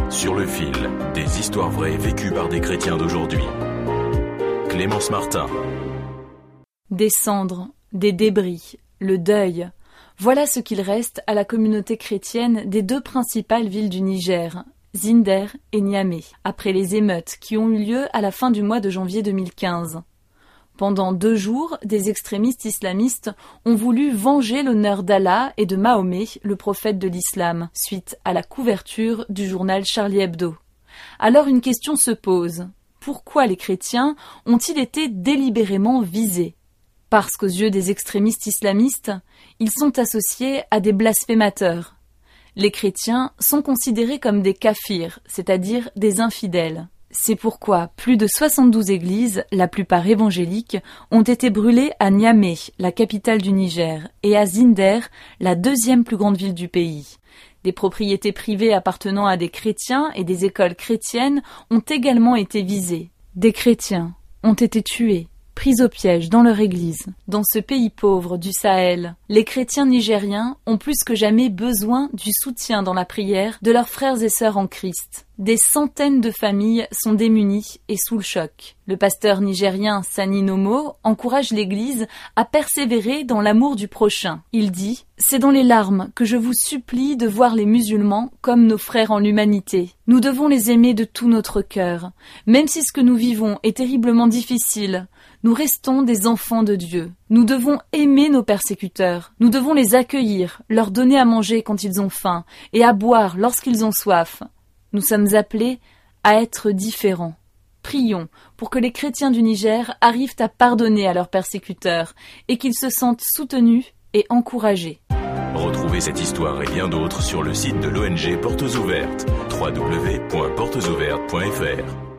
Sur le fil, des histoires vraies vécues par des chrétiens d'aujourd'hui. Clémence Martin. Des cendres, des débris, le deuil. Voilà ce qu'il reste à la communauté chrétienne des deux principales villes du Niger, Zinder et Niamey, après les émeutes qui ont eu lieu à la fin du mois de janvier 2015. Pendant 2 jours, des extrémistes islamistes ont voulu venger l'honneur d'Allah et de Mahomet, le prophète de l'islam, suite à la couverture du journal Charlie Hebdo. Alors une question se pose. Pourquoi les chrétiens ont-ils été délibérément visés ? Parce qu'aux yeux des extrémistes islamistes, ils sont associés à des blasphémateurs. Les chrétiens sont considérés comme des kafirs, c'est-à-dire des infidèles. C'est pourquoi plus de 72 églises, la plupart évangéliques, ont été brûlées à Niamey, la capitale du Niger, et à Zinder, la 2e plus grande ville du pays. Des propriétés privées appartenant à des chrétiens et des écoles chrétiennes ont également été visées. Des chrétiens ont été tués, pris au piège dans leur église. Dans ce pays pauvre du Sahel, les chrétiens nigériens ont plus que jamais besoin du soutien dans la prière de leurs frères et sœurs en Christ. Des centaines de familles sont démunies et sous le choc. Le pasteur nigérien Sani Nomo encourage l'Église à persévérer dans l'amour du prochain. Il dit « C'est dans les larmes que je vous supplie de voir les musulmans comme nos frères en l'humanité. Nous devons les aimer de tout notre cœur. Même si ce que nous vivons est terriblement difficile, nous restons des enfants de Dieu. Nous devons aimer nos persécuteurs. Nous devons les accueillir, leur donner à manger quand ils ont faim et à boire lorsqu'ils ont soif. Nous sommes appelés à être différents. Prions pour que les chrétiens du Niger arrivent à pardonner à leurs persécuteurs et qu'ils se sentent soutenus et encouragés. Retrouvez cette histoire et bien d'autres sur le site de l'ONG Portes Ouvertes, www.portesouvertes.fr.